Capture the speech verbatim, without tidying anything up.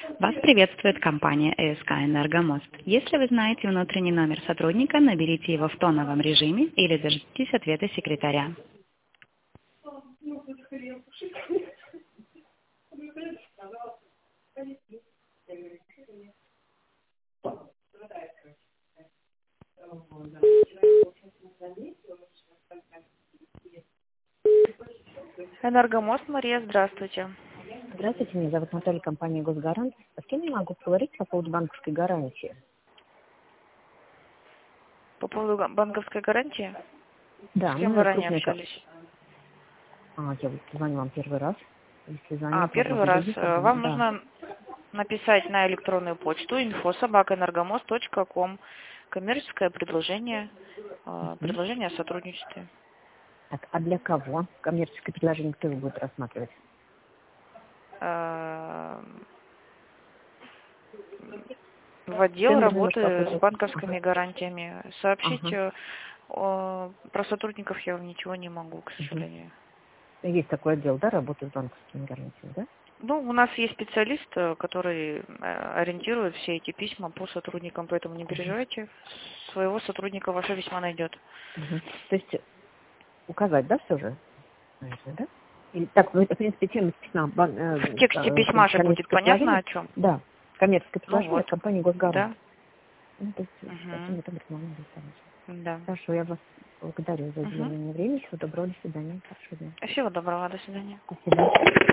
Вас приветствует компания ЭСК «Энергомост». Если вы знаете внутренний номер сотрудника, наберите его в тоновом режиме или дождитесь ответа секретаря. Энергомост, Мария, здравствуйте. Здравствуйте, меня зовут Наталья, компания «Госгарант». А с кем я могу поговорить по поводу банковской гарантии? По поводу га- банковской гарантии, Да, с кем вы мы ранее крупная... ко- общались? А, я вот звоню вам первый раз. Если А, звоню, то первый могу раз. других Э, позвонить. Вам Да. нужно написать на электронную почту инфо собака энергомост точка ком коммерческое предложение, э, Мгм. предложение о сотрудничестве. Так, а для кого? Коммерческое предложение кто его будет рассматривать? Э, В отдел Тендер немножко работы с какой-то. банковскими Ага. гарантиями. Сообщить Ага. э, о- про сотрудников я вам ничего не могу, к Мгм. сожалению. Есть такой отдел, да, работы с банковскими гарантиями, да? Ну, у нас есть специалист, э, который э, ориентирует все эти письма по сотрудникам, поэтому не Мгм. переживайте. Своего сотрудника ваше письмо найдет. Мгм. То есть указать, да, все же? Наверное, да? Или, так, ну это, в принципе, тема письма, бан- В э, тексте э, письма же будет коммерческое понятно предложение. о чем. Да, коммерческое Ну предложение от вот, компании «Госгарант». да. Ну, то есть Угу. совсем это нормально достаточно. Да. Хорошо, я вас благодарю за Угу. уделенное время. Всего доброго, до свидания. Хорошего дня. Всего доброго, до свидания. До свидания.